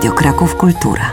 Radio Kraków Kultura.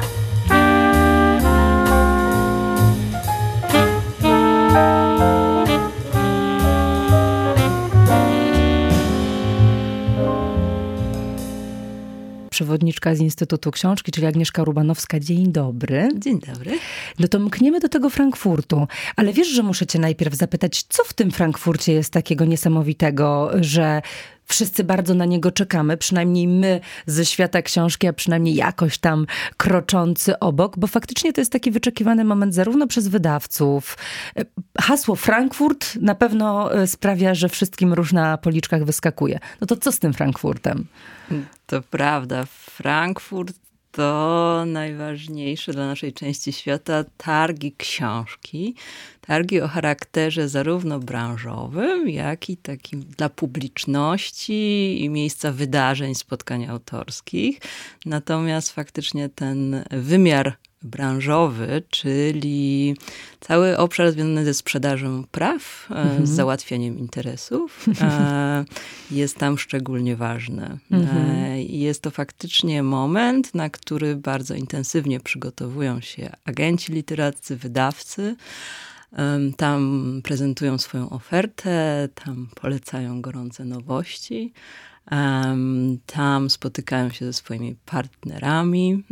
Przewodniczka z Instytutu Książki, czyli Agnieszka Rubanowska. Dzień dobry. Dzień dobry. No to mkniemy do tego Frankfurtu. Ale wiesz, że muszę cię najpierw zapytać, co w tym Frankfurcie jest takiego niesamowitego, że wszyscy bardzo na niego czekamy, przynajmniej my ze świata książki, a przynajmniej jakoś tam kroczący obok, bo faktycznie to jest taki wyczekiwany moment zarówno przez wydawców. Hasło Frankfurt na pewno sprawia, że wszystkim róż na policzkach wyskakuje. No to co z tym Frankfurtem? To prawda. Frankfurt to najważniejsze dla naszej części świata targi książki. Targi o charakterze zarówno branżowym, jak i takim dla publiczności i miejsca wydarzeń, spotkań autorskich. Natomiast faktycznie ten wymiar branżowy, czyli cały obszar związany ze sprzedażą praw, z załatwianiem interesów, jest tam szczególnie ważny. Jest to faktycznie moment, na który bardzo intensywnie przygotowują się agenci literaccy, wydawcy. Tam prezentują swoją ofertę, tam polecają gorące nowości. Tam spotykają się ze swoimi partnerami,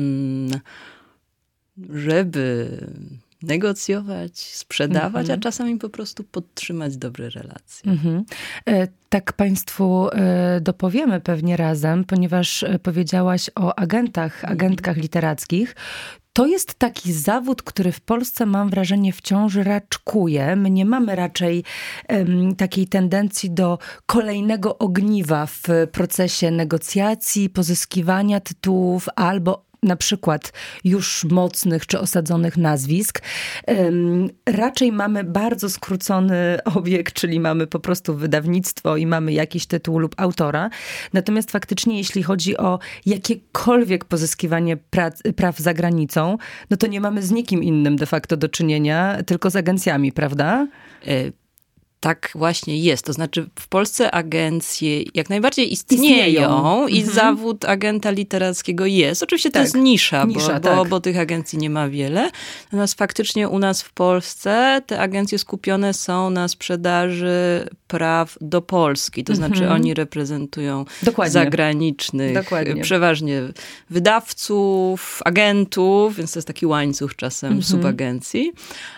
żeby negocjować, sprzedawać, a czasami po prostu podtrzymać dobre relacje. Tak państwu dopowiemy pewnie razem, ponieważ powiedziałaś o agentkach literackich. To jest taki zawód, który w Polsce, mam wrażenie, wciąż raczkuje. My nie mamy raczej takiej tendencji do kolejnego ogniwa w procesie negocjacji, pozyskiwania tytułów albo na przykład już mocnych czy osadzonych nazwisk. Raczej mamy bardzo skrócony obieg, czyli mamy po prostu wydawnictwo i mamy jakiś tytuł lub autora. Natomiast faktycznie, jeśli chodzi o jakiekolwiek pozyskiwanie praw za granicą, no to nie mamy z nikim innym de facto do czynienia, tylko z agencjami, prawda? Tak właśnie jest. To znaczy w Polsce agencje jak najbardziej istnieją. I zawód agenta literackiego jest. Oczywiście to jest nisza, bo tych agencji nie ma wiele. Natomiast faktycznie u nas w Polsce te agencje skupione są na sprzedaży praw do Polski. To znaczy oni reprezentują zagranicznych, przeważnie wydawców, agentów, więc to jest taki łańcuch czasem subagencji.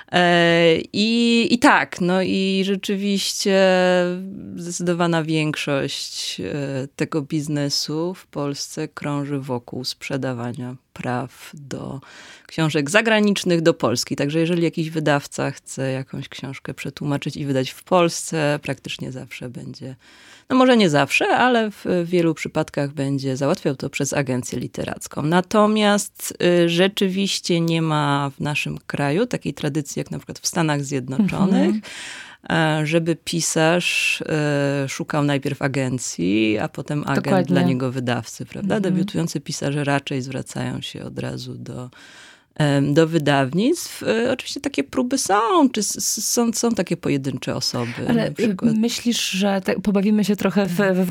I tak, no i rzeczywiście zdecydowana większość tego biznesu w Polsce krąży wokół sprzedawania praw do książek zagranicznych do Polski. Także jeżeli jakiś wydawca chce jakąś książkę przetłumaczyć i wydać w Polsce, praktycznie zawsze będzie, no może nie zawsze, ale w wielu przypadkach będzie załatwiał to przez agencję literacką. Natomiast rzeczywiście nie ma w naszym kraju takiej tradycji, jak na przykład w Stanach Zjednoczonych, żeby pisarz szukał najpierw agencji, a potem agent dla niego wydawcy, prawda? Debiutujący pisarze raczej zwracają się od razu do wydawnictw. Oczywiście takie próby są, czy są takie pojedyncze osoby. Ale myślisz, że pobawimy się trochę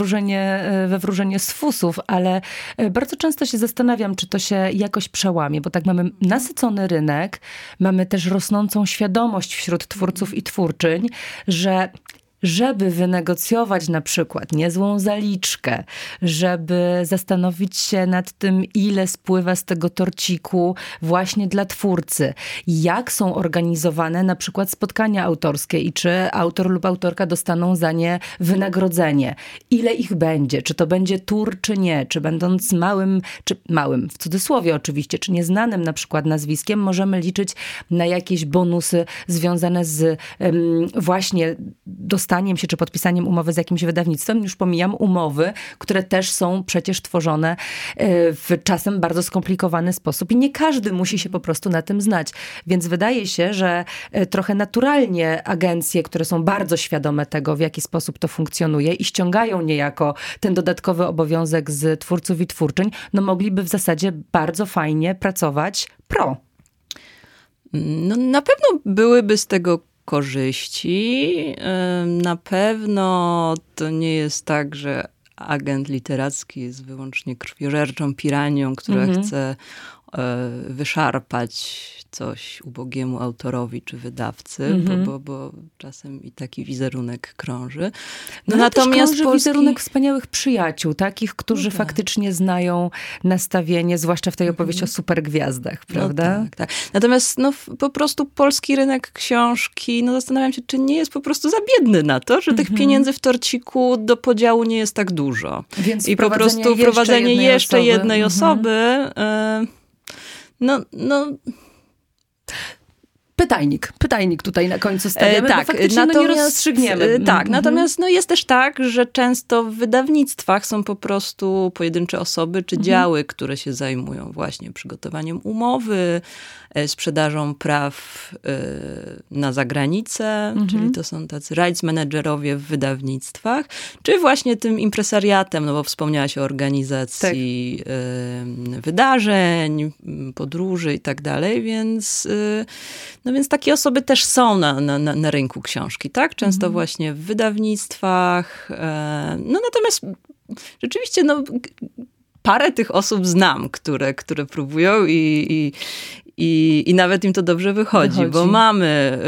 we wróżenie z fusów, ale bardzo często się zastanawiam, czy to się jakoś przełamie, bo tak mamy nasycony rynek, mamy też rosnącą świadomość wśród twórców i twórczyń, że żeby wynegocjować na przykład niezłą zaliczkę, żeby zastanowić się nad tym, ile spływa z tego torciku właśnie dla twórcy, jak są organizowane na przykład spotkania autorskie i czy autor lub autorka dostaną za nie wynagrodzenie, ile ich będzie, czy to będzie tour, czy nie, czy będąc małym, w cudzysłowie oczywiście, czy nieznanym na przykład nazwiskiem, możemy liczyć na jakieś bonusy związane z właśnie dostaniem się, czy podpisaniem umowy z jakimś wydawnictwem. Już pomijam umowy, które też są przecież tworzone w czasem bardzo skomplikowany sposób i nie każdy musi się po prostu na tym znać. Więc wydaje się, że trochę naturalnie agencje, które są bardzo świadome tego, w jaki sposób to funkcjonuje i ściągają niejako ten dodatkowy obowiązek z twórców i twórczyń, no mogliby w zasadzie bardzo fajnie pracować pro. No, na pewno byłyby z tego korzyści. Na pewno to nie jest tak, że agent literacki jest wyłącznie krwiożerczą piranią, która chce wyszarpać coś ubogiemu autorowi czy wydawcy, bo czasem i taki wizerunek krąży. No natomiast krąży wizerunek wspaniałych przyjaciół, takich, którzy faktycznie znają nastawienie, zwłaszcza w tej opowieści o supergwiazdach, prawda? No tak. Natomiast po prostu polski rynek książki, zastanawiam się, czy nie jest po prostu za biedny na to, że tych pieniędzy w torciku do podziału nie jest tak dużo. Więc i po prostu wprowadzenie jeszcze jednej osoby Pytajnik tutaj na końcu stawiamy, bo faktycznie nie rozstrzygniemy. Natomiast jest też tak, że często w wydawnictwach są po prostu pojedyncze osoby czy działy, które się zajmują właśnie przygotowaniem umowy, sprzedażą praw na zagranicę, czyli to są tacy rights managerowie w wydawnictwach, czy właśnie tym impresariatem, bo wspomniałaś o organizacji wydarzeń, podróży i tak dalej, więc takie osoby też są na rynku książki, tak? Często właśnie w wydawnictwach. Natomiast rzeczywiście parę tych osób znam, które próbują i nawet im to dobrze wychodzi. Bo mamy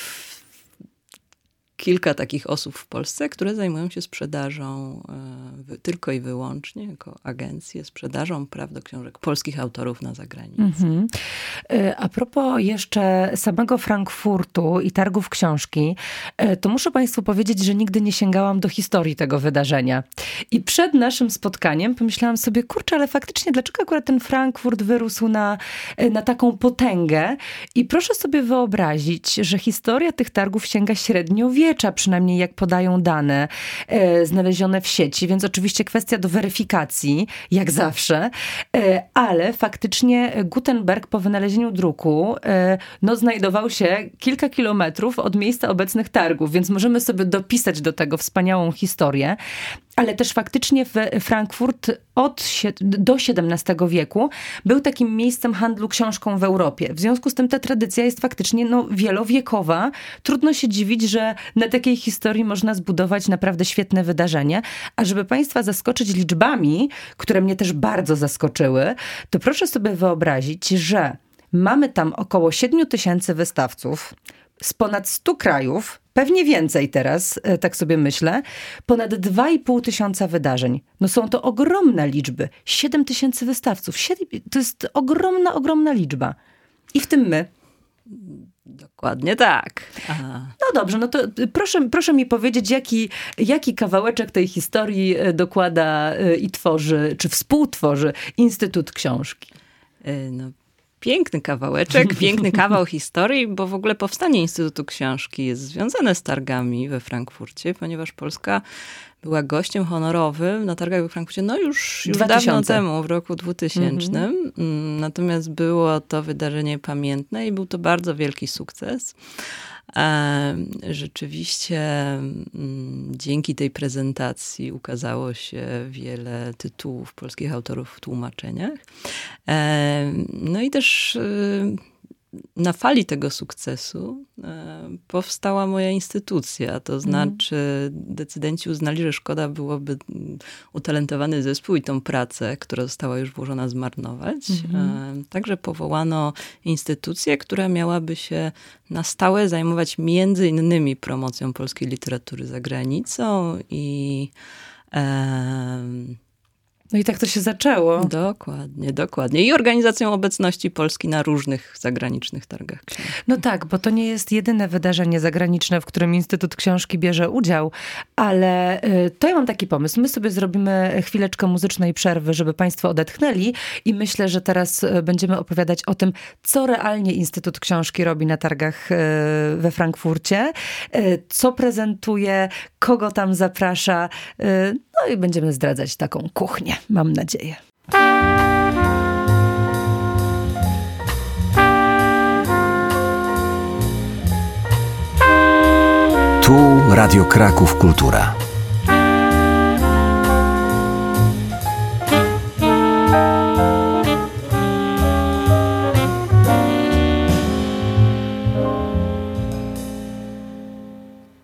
kilka takich osób w Polsce, które zajmują się sprzedażą tylko i wyłącznie jako agencje, sprzedażą praw do książek polskich autorów na zagranicy. A propos jeszcze samego Frankfurtu i targów książki, to muszę Państwu powiedzieć, że nigdy nie sięgałam do historii tego wydarzenia. I przed naszym spotkaniem pomyślałam sobie, kurczę, ale faktycznie dlaczego akurat ten Frankfurt wyrósł na taką potęgę? I proszę sobie wyobrazić, że historia tych targów sięga średniowiecza, przynajmniej jak podają dane znalezione w sieci, więc oczywiście kwestia do weryfikacji, jak zawsze, ale faktycznie Gutenberg po wynalezieniu druku znajdował się kilka kilometrów od miejsca obecnych targów, więc możemy sobie dopisać do tego wspaniałą historię. Ale też faktycznie Frankfurt do XVII wieku był takim miejscem handlu książką w Europie. W związku z tym ta tradycja jest faktycznie wielowiekowa. Trudno się dziwić, że na takiej historii można zbudować naprawdę świetne wydarzenie. A żeby Państwa zaskoczyć liczbami, które mnie też bardzo zaskoczyły, to proszę sobie wyobrazić, że mamy tam około 7 000 wystawców z ponad 100 krajów, pewnie więcej teraz, tak sobie myślę, ponad 2500 wydarzeń. Są to ogromne liczby. 7 000 wystawców. To jest ogromna liczba. I w tym my. Dokładnie tak. Aha. No dobrze, to proszę mi powiedzieć, jaki kawałeczek tej historii dokłada i tworzy, czy współtworzy Instytut Książki? Piękny kawałeczek, piękny kawał historii, bo w ogóle powstanie Instytutu Książki jest związane z targami we Frankfurcie, ponieważ Polska była gościem honorowym na targach we Frankfurcie, już dawno temu, w roku 2000. Natomiast było to wydarzenie pamiętne i był to bardzo wielki sukces. Rzeczywiście dzięki tej prezentacji ukazało się wiele tytułów polskich autorów w tłumaczeniach. I też na fali tego sukcesu powstała moja instytucja. To znaczy decydenci uznali, że szkoda byłoby utalentowany zespół i tą pracę, która została już włożona, zmarnować. Także powołano instytucję, która miałaby się na stałe zajmować między innymi promocją polskiej literatury za granicą i i tak to się zaczęło. Dokładnie. I organizacją obecności Polski na różnych zagranicznych targach książki. Tak, bo to nie jest jedyne wydarzenie zagraniczne, w którym Instytut Książki bierze udział, ale to ja mam taki pomysł. My sobie zrobimy chwileczkę muzycznej przerwy, żeby Państwo odetchnęli i myślę, że teraz będziemy opowiadać o tym, co realnie Instytut Książki robi na targach we Frankfurcie, co prezentuje, kogo tam zaprasza, i będziemy zdradzać taką kuchnię, mam nadzieję. Tu Radio Kraków Kultura.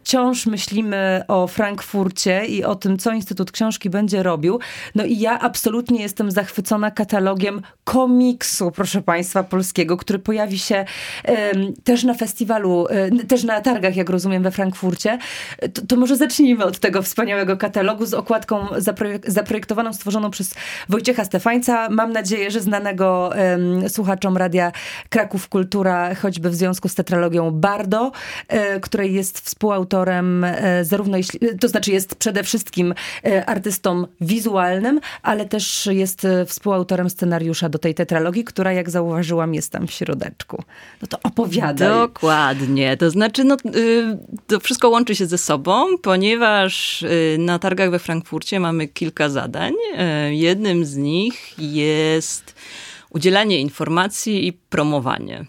wciąż myślimy o Frankfurcie i o tym, co Instytut Książki będzie robił. No i ja absolutnie jestem zachwycona katalogiem komiksu, proszę państwa, polskiego, który pojawi się też na festiwalu, też na targach, jak rozumiem, we Frankfurcie. To może zacznijmy od tego wspaniałego katalogu z okładką zaprojektowaną, stworzoną przez Wojciecha Stefańca. Mam nadzieję, że znanego słuchaczom Radia Kraków Kultura, choćby w związku z tetralogią Bardo, której jest współautorem zarówno, to znaczy jest przede wszystkim artystą wizualnym, ale też jest współautorem scenariusza do tej tetralogii, która, jak zauważyłam, jest tam w środeczku. No to opowiadaj. Dokładnie. To znaczy, to wszystko łączy się ze sobą, ponieważ na targach we Frankfurcie mamy kilka zadań. Jednym z nich jest udzielanie informacji i promowanie.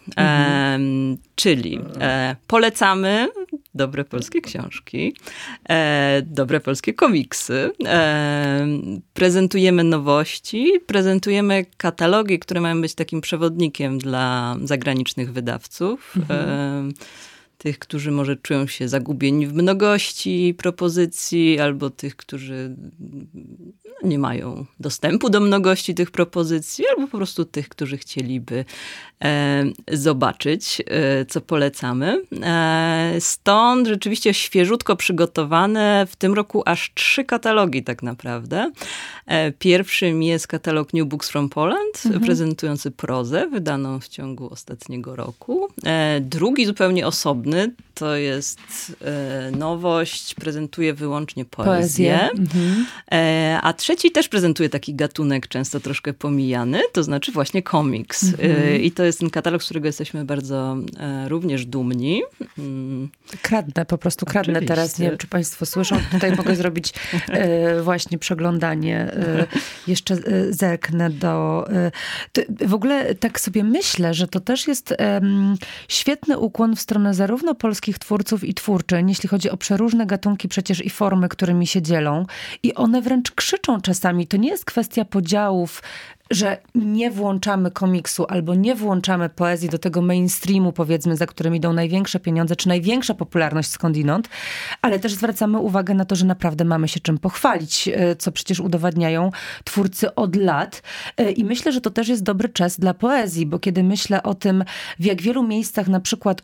Czyli polecamy dobre polskie książki, dobre polskie komiksy, prezentujemy nowości, prezentujemy katalogi, które mają być takim przewodnikiem dla zagranicznych wydawców. Tych, którzy może czują się zagubieni w mnogości propozycji, albo tych, którzy nie mają dostępu do mnogości tych propozycji, albo po prostu tych, którzy chcieliby zobaczyć, co polecamy. Stąd rzeczywiście świeżutko przygotowane w tym roku aż 3 katalogi tak naprawdę. Pierwszym jest katalog New Books from Poland, prezentujący prozę wydaną w ciągu ostatniego roku. Drugi zupełnie osobny, to jest nowość, prezentuje wyłącznie poezję. A trzeci też prezentuje taki gatunek często troszkę pomijany, to znaczy właśnie komiks. I to jest ten katalog, z którego jesteśmy bardzo również dumni. Po prostu kradnę oczywiście. Teraz, nie wiem, czy państwo słyszą, tutaj mogę zrobić właśnie przeglądanie. Jeszcze zerknę do... W ogóle tak sobie myślę, że to też jest świetny ukłon w stronę zarówno polskich twórców i twórczyń, jeśli chodzi o przeróżne gatunki przecież i formy, którymi się dzielą. I one wręcz krzyczą czasami. To nie jest kwestia podziałów, że nie włączamy komiksu albo nie włączamy poezji do tego mainstreamu, powiedzmy, za którym idą największe pieniądze, czy największa popularność skądinąd, ale też zwracamy uwagę na to, że naprawdę mamy się czym pochwalić, co przecież udowadniają twórcy od lat. I myślę, że to też jest dobry czas dla poezji, bo kiedy myślę o tym, w jak wielu miejscach na przykład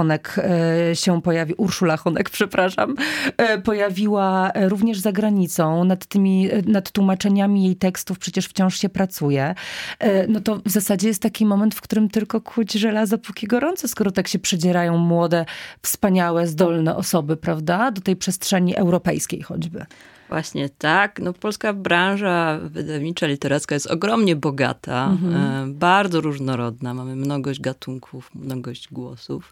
Urszula Honek, pojawiła również za granicą, nad tłumaczeniami jej tekstów przecież wciąż się pracuje. No to w zasadzie jest taki moment, w którym tylko kłuć żelazo póki gorąco, skoro tak się przedzierają młode, wspaniałe, zdolne osoby, prawda? Do tej przestrzeni europejskiej choćby. Właśnie tak. No, polska branża wydawnicza, literacka jest ogromnie bogata, bardzo różnorodna. Mamy mnogość gatunków, mnogość głosów.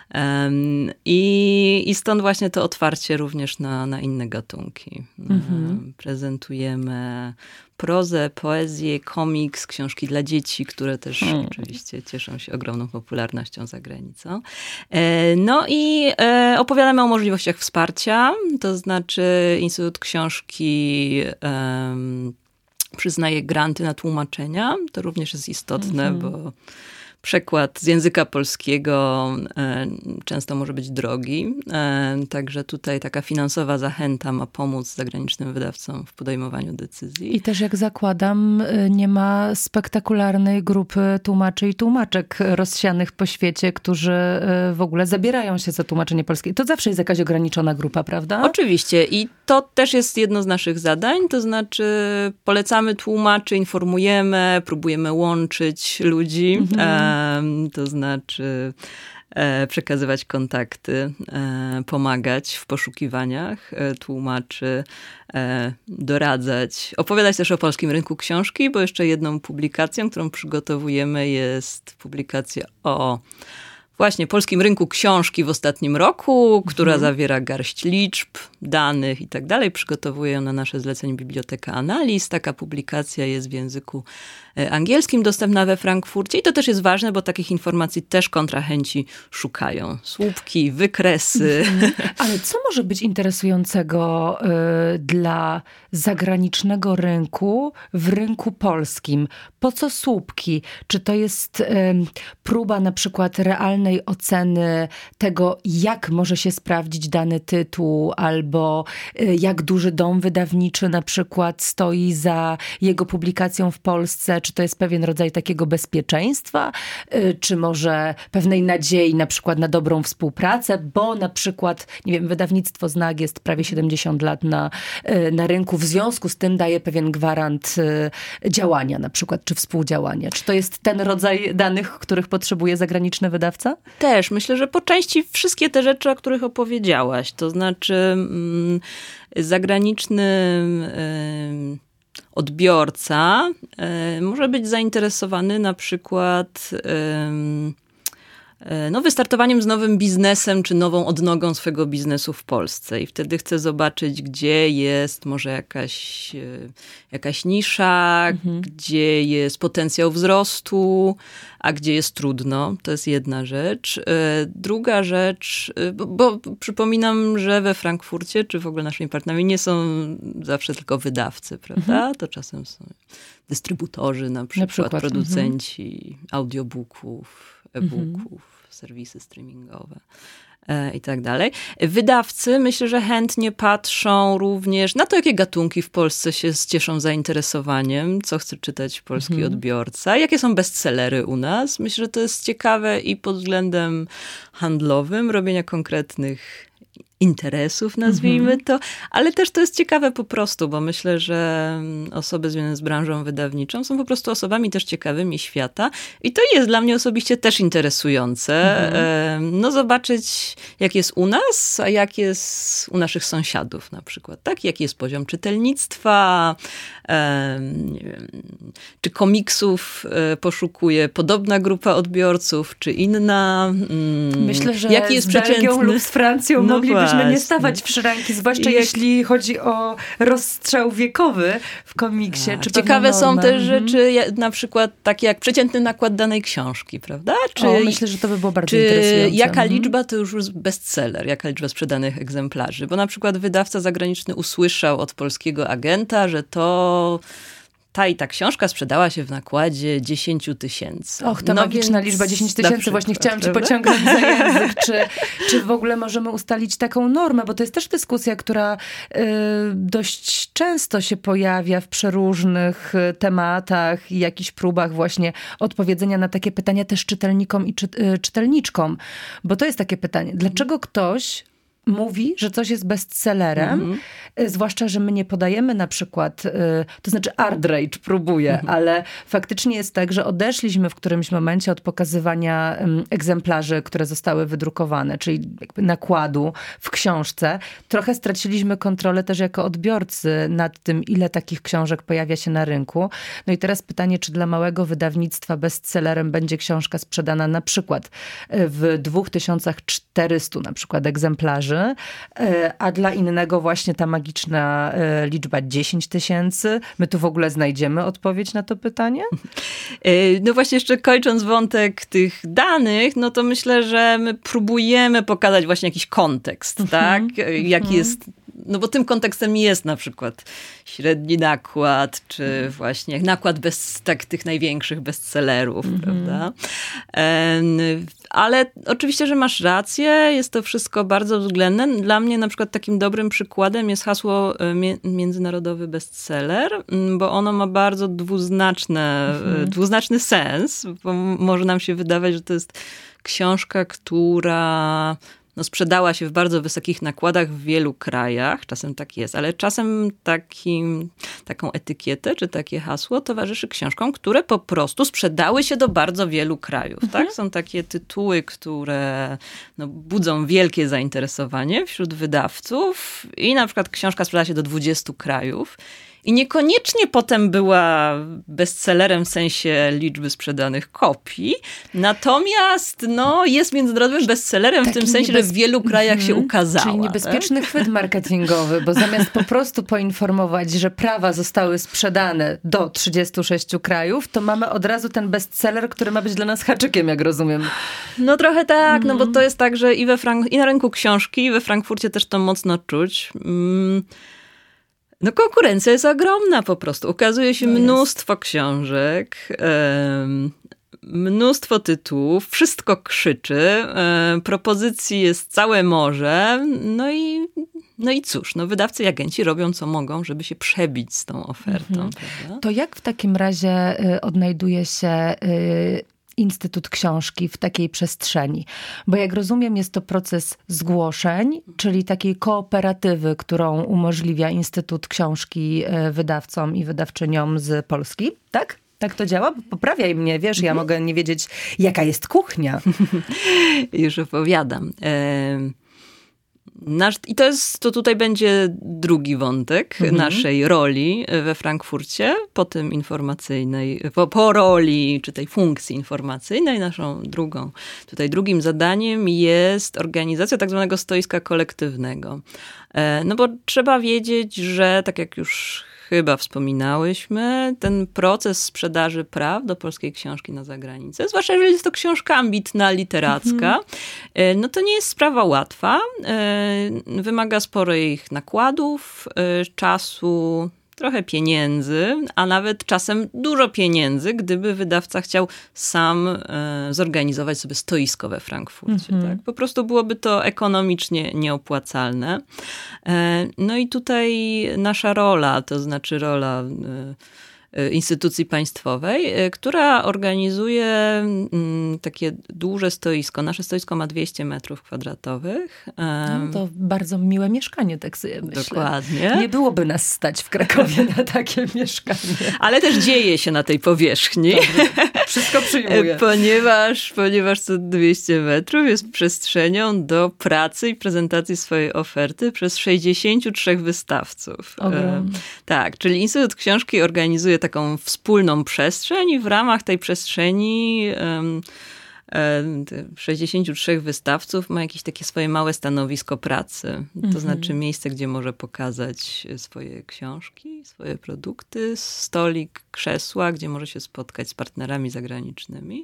I stąd właśnie to otwarcie również na inne gatunki. Prezentujemy prozę, poezję, komiks, książki dla dzieci, które też oczywiście cieszą się ogromną popularnością za granicą. No i opowiadamy o możliwościach wsparcia, to znaczy Instytut Książki przyznaje granty na tłumaczenia. To również jest istotne, bo przekład z języka polskiego często może być drogi. Także tutaj taka finansowa zachęta ma pomóc zagranicznym wydawcom w podejmowaniu decyzji. I też, jak zakładam, nie ma spektakularnej grupy tłumaczy i tłumaczek rozsianych po świecie, którzy w ogóle zabierają się za tłumaczenie polskie. To zawsze jest jakaś ograniczona grupa, prawda? Oczywiście. I to też jest jedno z naszych zadań. To znaczy polecamy tłumaczy, informujemy, próbujemy łączyć ludzi. To znaczy przekazywać kontakty, pomagać w poszukiwaniach tłumaczy, doradzać, opowiadać też o polskim rynku książki, bo jeszcze jedną publikacją, którą przygotowujemy, jest publikacja o właśnie polskim rynku książki w ostatnim roku, która zawiera garść liczb, danych i tak dalej. Przygotowuje ją na nasze zlecenie Biblioteka Analiz. Taka publikacja jest w języku angielskim dostępna we Frankfurcie i to też jest ważne, bo takich informacji też kontrahenci szukają. Słupki, wykresy. Ale co może być interesującego dla zagranicznego rynku w rynku polskim? Po co słupki? Czy to jest próba na przykład realnej pewnej oceny tego, jak może się sprawdzić dany tytuł, albo jak duży dom wydawniczy na przykład stoi za jego publikacją w Polsce, czy to jest pewien rodzaj takiego bezpieczeństwa, czy może pewnej nadziei na przykład na dobrą współpracę, bo na przykład, nie wiem, wydawnictwo Znak jest prawie 70 lat na rynku, w związku z tym daje pewien gwarant działania na przykład, czy współdziałania. Czy to jest ten rodzaj danych, których potrzebuje zagraniczny wydawca? Też. Myślę, że po części wszystkie te rzeczy, o których opowiedziałaś. To znaczy zagraniczny odbiorca może być zainteresowany na przykład wystartowaniem z nowym biznesem, czy nową odnogą swego biznesu w Polsce. I wtedy chcę zobaczyć, gdzie jest może jakaś nisza, gdzie jest potencjał wzrostu, a gdzie jest trudno. To jest jedna rzecz. Druga rzecz, bo przypominam, że we Frankfurcie, czy w ogóle naszymi partnerami nie są zawsze tylko wydawcy, prawda? To czasem są dystrybutorzy, na przykład producenci audiobooków, e-booków, serwisy streamingowe i tak dalej. Wydawcy myślę, że chętnie patrzą również na to, jakie gatunki w Polsce się cieszą zainteresowaniem, co chce czytać polski odbiorca, jakie są bestsellery u nas. Myślę, że to jest ciekawe i pod względem handlowym, robienia konkretnych interesów, nazwijmy to, ale też to jest ciekawe po prostu, bo myślę, że osoby związane z branżą wydawniczą są po prostu osobami też ciekawymi świata i to jest dla mnie osobiście też interesujące. Zobaczyć, jak jest u nas, a jak jest u naszych sąsiadów na przykład, tak? Jaki jest poziom czytelnictwa, nie wiem, czy komiksów poszukuje podobna grupa odbiorców, czy inna. Myślę, że jaki jest z Belgią przeciętny lub z Francją moglibyśmy nie stawać w szranki, zwłaszcza jeśli chodzi o rozstrzał wiekowy w komiksie. Czy ciekawe są też rzeczy, na przykład takie jak przeciętny nakład danej książki, prawda? Myślę, że to by było bardzo interesujące. Jaka liczba to już jest bestseller, jaka liczba sprzedanych egzemplarzy. Bo na przykład wydawca zagraniczny usłyszał od polskiego agenta, że ta i ta książka sprzedała się w nakładzie 10 000. Ta magiczna liczba 10 000. Właśnie chciałam cię pociągnąć za język. Czy w ogóle możemy ustalić taką normę? Bo to jest też dyskusja, która dość często się pojawia w przeróżnych tematach i jakichś próbach właśnie odpowiedzenia na takie pytania też czytelnikom i czytelniczkom. Bo to jest takie pytanie. Dlaczego ktoś mówi, że coś jest bestsellerem, zwłaszcza, że my nie podajemy na przykład, to znaczy Art Rage próbuje, ale faktycznie jest tak, że odeszliśmy w którymś momencie od pokazywania egzemplarzy, które zostały wydrukowane, czyli jakby nakładu w książce. Trochę straciliśmy kontrolę też jako odbiorcy nad tym, ile takich książek pojawia się na rynku. No i teraz pytanie, czy dla małego wydawnictwa bestsellerem będzie książka sprzedana na przykład w 2400 na przykład egzemplarzy, a dla innego właśnie ta magiczna liczba 10 000. My tu w ogóle znajdziemy odpowiedź na to pytanie? No właśnie jeszcze kończąc wątek tych danych, no to myślę, że my próbujemy pokazać właśnie jakiś kontekst, tak? Jaki jest, no bo tym kontekstem jest na przykład średni nakład, czy właśnie nakład tych największych bestsellerów, prawda? Ale oczywiście, że masz rację, jest to wszystko bardzo względne. Dla mnie na przykład takim dobrym przykładem jest hasło międzynarodowy bestseller, bo ono ma bardzo dwuznaczny sens, bo może nam się wydawać, że to jest książka, która sprzedała się w bardzo wysokich nakładach w wielu krajach, czasem tak jest, ale czasem taką etykietę, czy takie hasło towarzyszy książkom, które po prostu sprzedały się do bardzo wielu krajów. Tak? Są takie tytuły, które budzą wielkie zainteresowanie wśród wydawców i na przykład książka sprzedała się do 20 krajów. I niekoniecznie potem była bestsellerem w sensie liczby sprzedanych kopii, natomiast jest międzynarodowym bestsellerem w tym sensie, że w wielu krajach się ukazała. Czyli niebezpieczny chwyt marketingowy, bo zamiast po prostu poinformować, że prawa zostały sprzedane do 36 krajów, to mamy od razu ten bestseller, który ma być dla nas haczykiem, jak rozumiem. No trochę tak, bo to jest tak, że i na rynku książki, i we Frankfurcie też to mocno czuć. Konkurencja jest ogromna po prostu. Ukazuje się mnóstwo książek. mnóstwo tytułów, wszystko krzyczy, propozycji jest całe morze, no i cóż, wydawcy i agenci robią co mogą, żeby się przebić z tą ofertą. Prawda? To jak w takim razie odnajduje się Instytut Książki w takiej przestrzeni? Bo jak rozumiem, jest to proces zgłoszeń, czyli takiej kooperatywy, którą umożliwia Instytut Książki wydawcom i wydawczyniom z Polski, tak? Tak to działa? Poprawiaj mnie, wiesz, ja mogę nie wiedzieć, jaka jest kuchnia. Już opowiadam. I to tutaj będzie drugi wątek naszej roli we Frankfurcie, po tym informacyjnej, po roli, czy tej funkcji informacyjnej, drugim zadaniem jest organizacja tak zwanego stoiska kolektywnego. No bo trzeba wiedzieć, że tak jak już chyba wspominałyśmy, ten proces sprzedaży praw do polskiej książki na zagranicę, zwłaszcza jeżeli jest to książka ambitna, literacka, no to nie jest sprawa łatwa. Wymaga sporych nakładów, czasu, trochę pieniędzy, a nawet czasem dużo pieniędzy, gdyby wydawca chciał sam zorganizować sobie stoisko we Frankfurcie. Tak? Po prostu byłoby to ekonomicznie nieopłacalne. No i tutaj nasza rola, to znaczy rola instytucji państwowej, która organizuje takie duże stoisko. Nasze stoisko ma 200 metrów kwadratowych. No to bardzo miłe mieszkanie, tak sobie myślę. Dokładnie. Nie byłoby nas stać w Krakowie na takie mieszkanie. Ale też dzieje się na tej powierzchni. Dobrze. Wszystko przyjmuję. Ponieważ co 200 metrów jest przestrzenią do pracy i prezentacji swojej oferty przez 63 wystawców. Tak, czyli Instytut Książki organizuje taką wspólną przestrzeń i w ramach tej przestrzeni 63 wystawców ma jakieś takie swoje małe stanowisko pracy. To znaczy miejsce, gdzie może pokazać swoje książki, swoje produkty, stolik, krzesła, gdzie może się spotkać z partnerami zagranicznymi.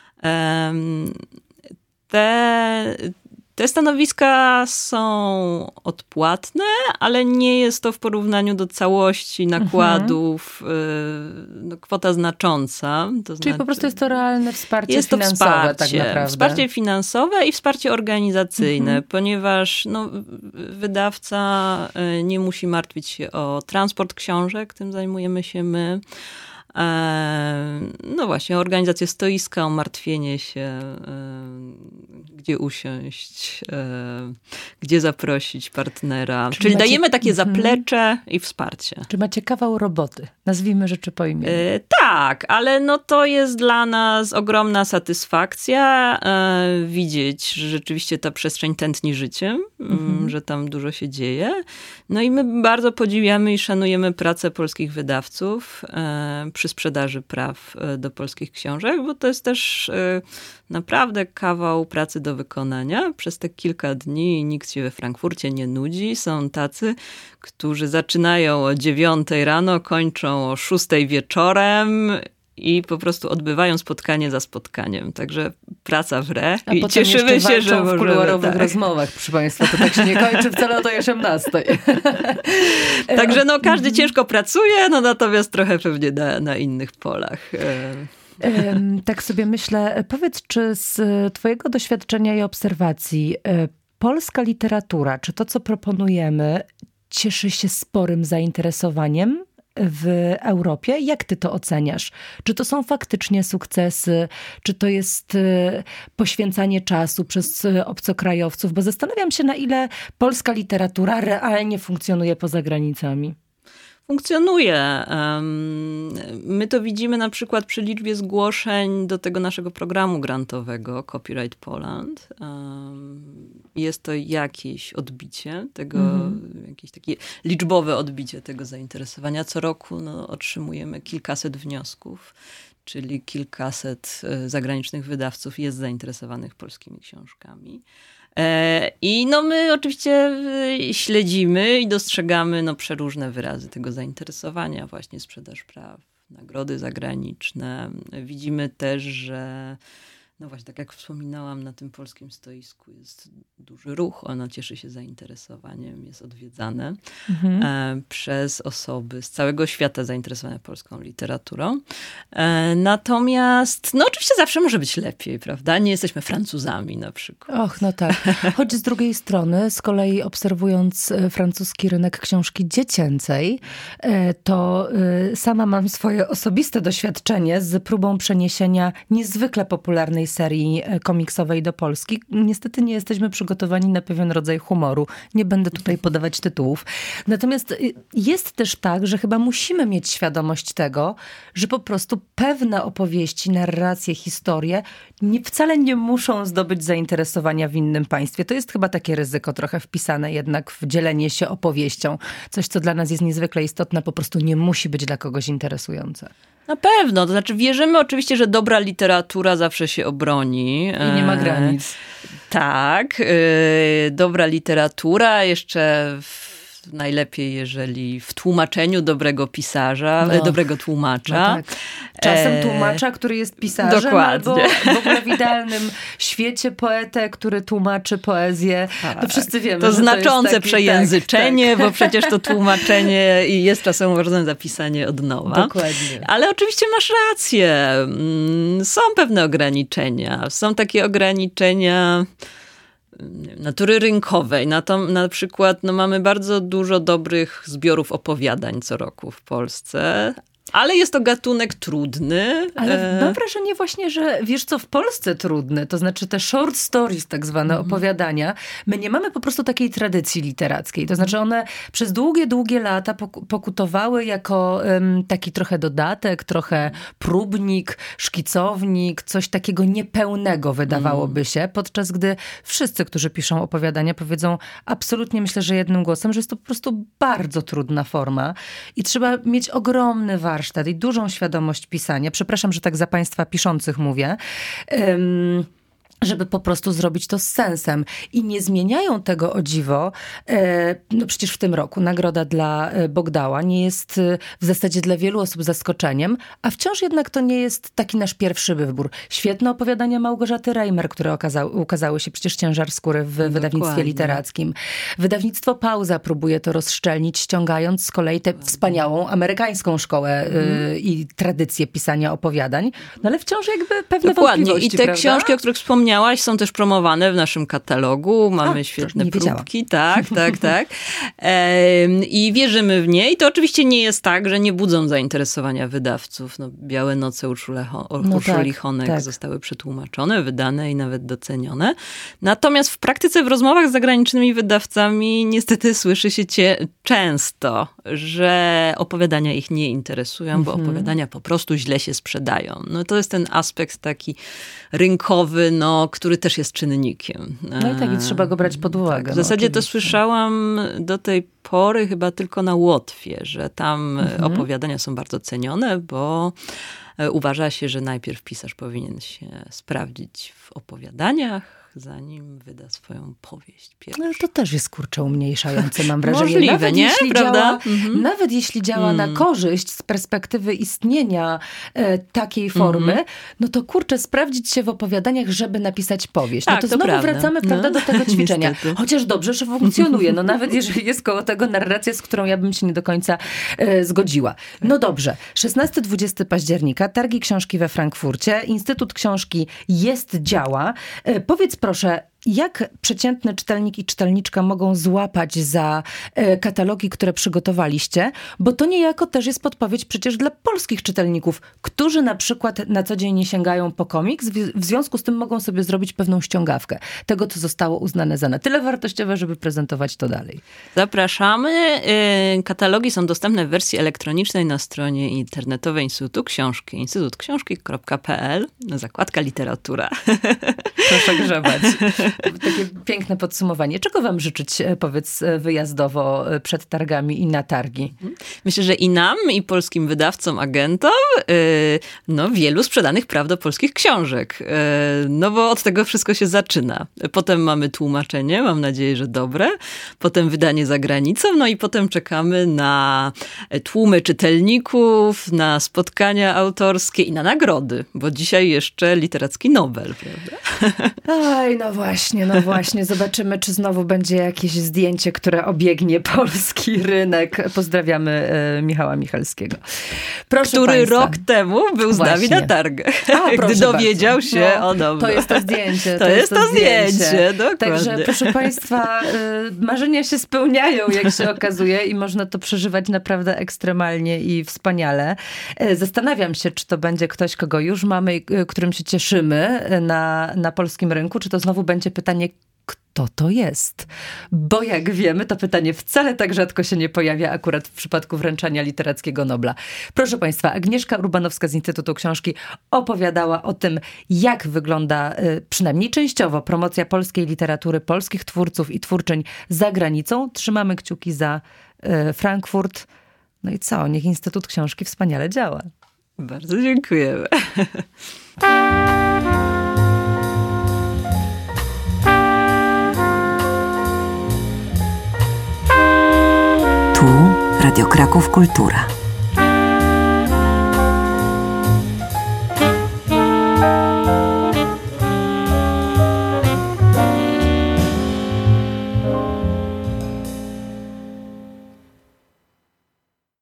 Te stanowiska są odpłatne, ale nie jest to w porównaniu do całości nakładów kwota znacząca. Czyli po prostu jest to realne wsparcie finansowe tak naprawdę. Wsparcie finansowe i wsparcie organizacyjne, ponieważ wydawca nie musi martwić się o transport książek, tym zajmujemy się my. No właśnie, organizację stoiska, o martwienie się, gdzie usiąść, gdzie zaprosić partnera. Czyli dajemy takie zaplecze i wsparcie. Czy macie kawał roboty? Nazwijmy rzeczy po imieniu. Tak, ale to jest dla nas ogromna satysfakcja widzieć, że rzeczywiście ta przestrzeń tętni życiem, że tam dużo się dzieje. No i my bardzo podziwiamy i szanujemy pracę polskich wydawców przy sprzedaży praw do polskich książek, bo to jest też naprawdę kawał pracy do wykonania. Przez te kilka dni nikt się we Frankfurcie nie nudzi. Są tacy, którzy zaczynają o 9 rano, kończą o 6 wieczorem i po prostu odbywają spotkanie za spotkaniem. Także praca wre. A i cieszymy się, że w kuluarowych rozmowach, proszę państwa. To tak się nie kończy wcale o tej 18. Także każdy ciężko pracuje, natomiast trochę pewnie na innych polach. Tak sobie myślę. Powiedz, czy z twojego doświadczenia i obserwacji polska literatura, czy to, co proponujemy, cieszy się sporym zainteresowaniem w Europie? Jak ty to oceniasz? Czy to są faktycznie sukcesy? Czy to jest poświęcanie czasu przez obcokrajowców? Bo zastanawiam się, na ile polska literatura realnie funkcjonuje poza granicami. Funkcjonuje. My to widzimy na przykład przy liczbie zgłoszeń do tego naszego programu grantowego Copyright Poland. Jest to jakieś odbicie tego, jakieś takie liczbowe odbicie tego zainteresowania. Co roku otrzymujemy kilkaset wniosków, czyli kilkaset zagranicznych wydawców jest zainteresowanych polskimi książkami. I my oczywiście śledzimy i dostrzegamy przeróżne wyrazy tego zainteresowania, właśnie sprzedaż praw, nagrody zagraniczne. Widzimy też, że No właśnie, tak jak wspominałam, na tym polskim stoisku jest duży ruch. Ono cieszy się zainteresowaniem, jest odwiedzane przez osoby z całego świata zainteresowane polską literaturą. Natomiast, no oczywiście zawsze może być lepiej, prawda? Nie jesteśmy Francuzami na przykład. Och, no tak. Choć z drugiej strony, z kolei obserwując francuski rynek książki dziecięcej, to sama mam swoje osobiste doświadczenie z próbą przeniesienia niezwykle popularnej serii komiksowej do Polski. Niestety nie jesteśmy przygotowani na pewien rodzaj humoru. Nie będę tutaj podawać tytułów. Natomiast jest też tak, że chyba musimy mieć świadomość tego, że po prostu pewne opowieści, narracje, historie wcale nie muszą zdobyć zainteresowania w innym państwie. To jest chyba takie ryzyko trochę wpisane jednak w dzielenie się opowieścią. Coś, co dla nas jest niezwykle istotne, po prostu nie musi być dla kogoś interesujące. Na pewno, to znaczy wierzymy oczywiście, że dobra literatura zawsze się obroni. I nie ma granic. Tak, dobra literatura jeszcze najlepiej, jeżeli w tłumaczeniu dobrego pisarza, dobrego tłumacza. No tak. Czasem tłumacza, który jest pisarzem, dokładnie. Albo w ogóle w idealnym świecie poetę, który tłumaczy poezję. Tak. To wszyscy wiemy, to że znaczące to jest taki, przejęzyczenie, tak. Bo przecież to tłumaczenie i jest czasem uważane za pisanie od nowa. Dokładnie. Ale oczywiście masz rację. Są pewne ograniczenia. Są takie ograniczenia natury rynkowej. Na przykład mamy bardzo dużo dobrych zbiorów opowiadań co roku w Polsce. Ale jest to gatunek trudny. Ale mam wrażenie właśnie, że wiesz co, w Polsce trudny, to znaczy te short stories, tak zwane opowiadania, my nie mamy po prostu takiej tradycji literackiej. To znaczy one przez długie lata pokutowały jako taki trochę dodatek, trochę próbnik, szkicownik, coś takiego niepełnego wydawałoby się, podczas gdy wszyscy, którzy piszą opowiadania, powiedzą absolutnie, myślę, że jednym głosem, że jest to po prostu bardzo trudna forma i trzeba mieć ogromny warsztat i dużą świadomość pisania. Przepraszam, że tak za państwa piszących mówię. Żeby po prostu zrobić to z sensem. I nie zmieniają tego, o dziwo. No przecież w tym roku nagroda dla Bogdała nie jest w zasadzie dla wielu osób zaskoczeniem, a wciąż jednak to nie jest taki nasz pierwszy wybór. Świetne opowiadania Małgorzaty Reimer, które ukazały się przecież Ciężar skóry w wydawnictwie literackim. Wydawnictwo Pauza próbuje to rozszczelnić, ściągając z kolei tę wspaniałą amerykańską szkołę i tradycję pisania opowiadań. No ale wciąż jakby pewne wątpliwości, i te prawda? książki, o których wspomniałaś, są też promowane w naszym katalogu. Mamy świetne próbki. Tak. I wierzymy w nie. I to oczywiście nie jest tak, że nie budzą zainteresowania wydawców. Białe noce Urszuli Honek zostały przetłumaczone, wydane i nawet docenione. Natomiast w praktyce, w rozmowach z zagranicznymi wydawcami niestety słyszy się często, że opowiadania ich nie interesują, bo opowiadania po prostu źle się sprzedają. No to jest ten aspekt taki rynkowy, który też jest czynnikiem. No i tak, i trzeba go brać pod uwagę. Tak, w zasadzie to słyszałam do tej pory chyba tylko na Łotwie, że tam opowiadania są bardzo cenione, bo uważa się, że najpierw pisarz powinien się sprawdzić w opowiadaniach, zanim wyda swoją powieść pierwszą. No to też jest, umniejszające, mam wrażenie. Możliwe, nawet nie? Jeśli prawda? Nawet jeśli działa na korzyść z perspektywy istnienia takiej formy, no to sprawdzić się w opowiadaniach, żeby napisać powieść. Tak, no to to znowu prawda. wracamy do tego ćwiczenia. Niestety. Chociaż dobrze, że funkcjonuje. No nawet jeżeli jest koło tego narracja, z którą ja bym się nie do końca zgodziła. No dobrze. 16-20 października, targi książki we Frankfurcie. Instytut Książki działa. Powiedz proszę, jak przeciętny czytelnik i czytelniczka mogą złapać za katalogi, które przygotowaliście? Bo to niejako też jest podpowiedź przecież dla polskich czytelników, którzy na przykład na co dzień nie sięgają po komiks, w związku z tym mogą sobie zrobić pewną ściągawkę tego, co zostało uznane za na tyle wartościowe, żeby prezentować to dalej. Zapraszamy. Katalogi są dostępne w wersji elektronicznej na stronie internetowej Instytutu Książki, instytutksiążki.pl, zakładka literatura. Proszę grzebać. Takie piękne podsumowanie. Czego wam życzyć, powiedz, wyjazdowo przed targami i na targi? Myślę, że i nam, i polskim wydawcom, agentom, wielu sprzedanych praw do polskich książek. No bo od tego wszystko się zaczyna. Potem mamy tłumaczenie, mam nadzieję, że dobre. Potem wydanie za granicą, no i potem czekamy na tłumy czytelników, na spotkania autorskie i na nagrody, bo dzisiaj jeszcze Literacki Nobel, prawda? Oj, no właśnie. Zobaczymy, czy znowu będzie jakieś zdjęcie, które obiegnie polski rynek. Pozdrawiamy Michała Michalskiego. Proszę który Państwa. rok temu był z nami na targach. Gdy dowiedział się o Noblu. To jest to zdjęcie. To jest to zdjęcie, dokładnie. Także proszę Państwa, marzenia się spełniają, jak się okazuje, i można to przeżywać naprawdę ekstremalnie i wspaniale. Zastanawiam się, czy to będzie ktoś, kogo już mamy i którym się cieszymy na polskim rynku, czy to znowu będzie pytanie, kto to jest? Bo jak wiemy, to pytanie wcale tak rzadko się nie pojawia akurat w przypadku wręczania Literackiego Nobla. Proszę Państwa, Agnieszka Urbanowska z Instytutu Książki opowiadała o tym, jak wygląda przynajmniej częściowo promocja polskiej literatury, polskich twórców i twórczyń za granicą. Trzymamy kciuki za Frankfurt. No i co? Niech Instytut Książki wspaniale działa. Bardzo dziękujemy. Tu Radio Kraków Kultura.